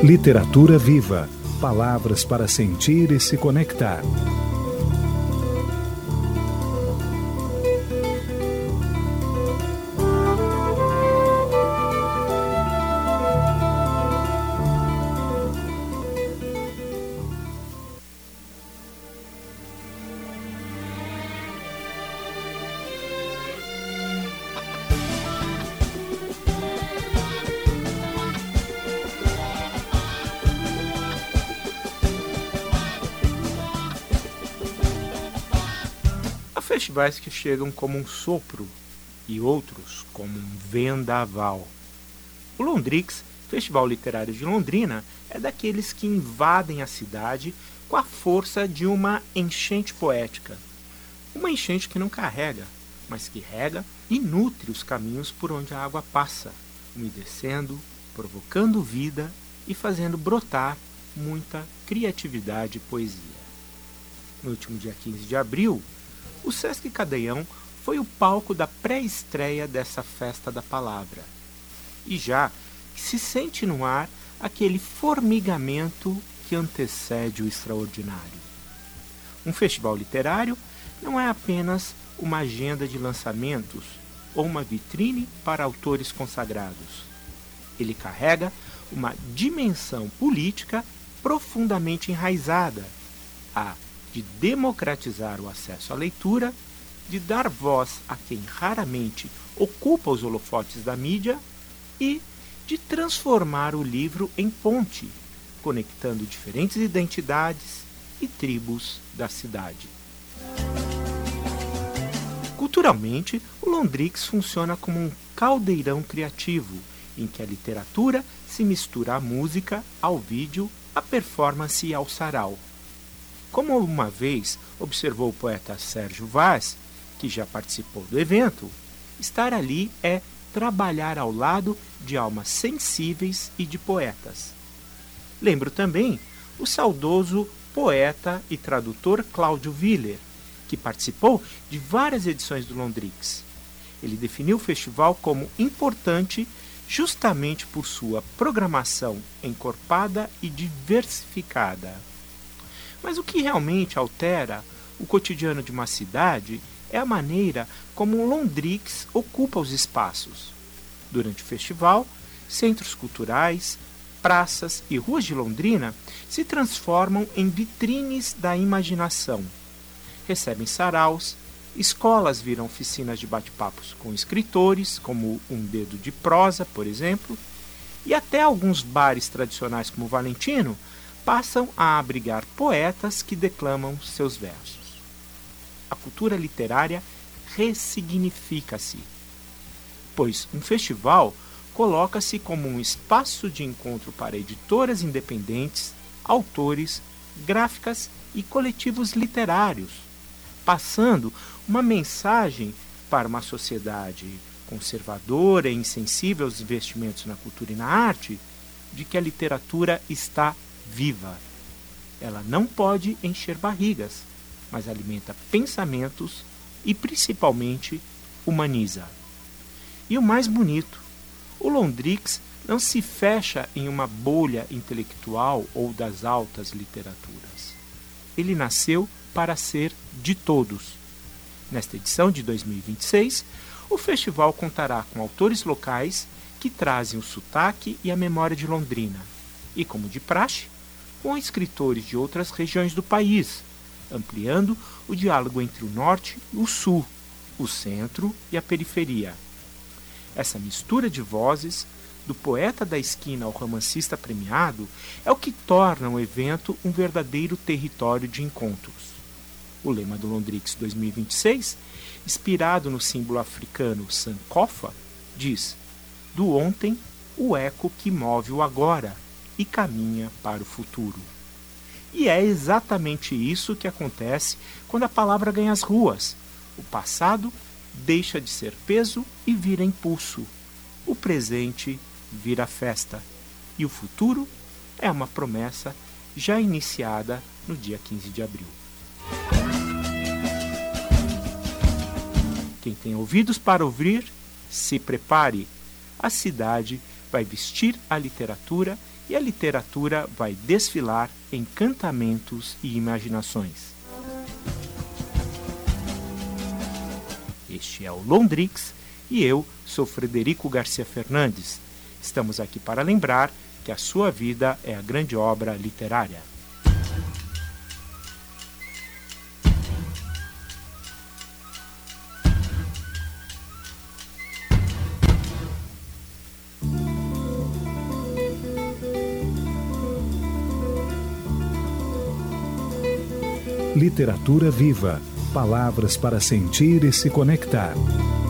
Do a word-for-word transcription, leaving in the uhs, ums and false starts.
Literatura viva. Palavras para sentir e se conectar. Festivais que chegam como um sopro e outros como um vendaval. O Londrix, Festival Literário de Londrina, é daqueles que invadem a cidade com a força de uma enchente poética. Uma enchente que não carrega, mas que rega e nutre os caminhos por onde a água passa, umedecendo, provocando vida e fazendo brotar muita criatividade e poesia. No último dia quinze de abril, o Sesc Cadeião foi o palco da pré-estreia dessa festa da palavra. E já que se sente no ar aquele formigamento que antecede o extraordinário. Um festival literário não é apenas uma agenda de lançamentos ou uma vitrine para autores consagrados. Ele carrega uma dimensão política profundamente enraizada, a de democratizar o acesso à leitura, de dar voz a quem raramente ocupa os holofotes da mídia e de transformar o livro em ponte, conectando diferentes identidades e tribos da cidade. Culturalmente, o Londrix funciona como um caldeirão criativo, em que a literatura se mistura à música, ao vídeo, à performance e ao sarau. Como uma vez observou o poeta Sérgio Vaz, que já participou do evento, estar ali é trabalhar ao lado de almas sensíveis e de poetas. Lembro também o saudoso poeta e tradutor Cláudio Willer, que participou de várias edições do Londrix. Ele definiu o festival como importante justamente por sua programação encorpada e diversificada. Mas o que realmente altera o cotidiano de uma cidade é a maneira como o Londrix ocupa os espaços. Durante o festival, centros culturais, praças e ruas de Londrina se transformam em vitrines da imaginação. Recebem saraus, escolas viram oficinas de bate-papos com escritores, como Um Dedo de Prosa, por exemplo, e até alguns bares tradicionais como o Valentino passam a abrigar poetas que declamam seus versos. A cultura literária ressignifica-se, pois um festival coloca-se como um espaço de encontro para editoras independentes, autores, gráficas e coletivos literários, passando uma mensagem para uma sociedade conservadora e insensível aos investimentos na cultura e na arte, de que a literatura está viva. Ela não pode encher barrigas, mas alimenta pensamentos e, principalmente, humaniza. E o mais bonito, o Londrix não se fecha em uma bolha intelectual ou das altas literaturas. Ele nasceu para ser de todos. Nesta edição de dois mil e vinte e seis, o festival contará com autores locais que trazem o sotaque e a memória de Londrina, e, como de praxe, com escritores de outras regiões do país, ampliando o diálogo entre o norte e o sul, o centro e a periferia. Essa mistura de vozes, do poeta da esquina ao romancista premiado, é o que torna o evento um verdadeiro território de encontros. O lema do Londrix dois mil e vinte e seis, inspirado no símbolo africano Sankofa, diz: do ontem, o eco que move o agora e caminha para o futuro. E é exatamente isso que acontece quando a palavra ganha as ruas. O passado deixa de ser peso e vira impulso. O presente vira festa. E o futuro é uma promessa já iniciada no dia quinze de abril. Quem tem ouvidos para ouvir, se prepare. A cidade vai vestir a literatura e a literatura vai desfilar em cantamentos e imaginações. Este é o Londrix e eu sou Frederico Garcia Fernandes. Estamos aqui para lembrar que a sua vida é a grande obra literária. Literatura viva. Palavras para sentir e se conectar.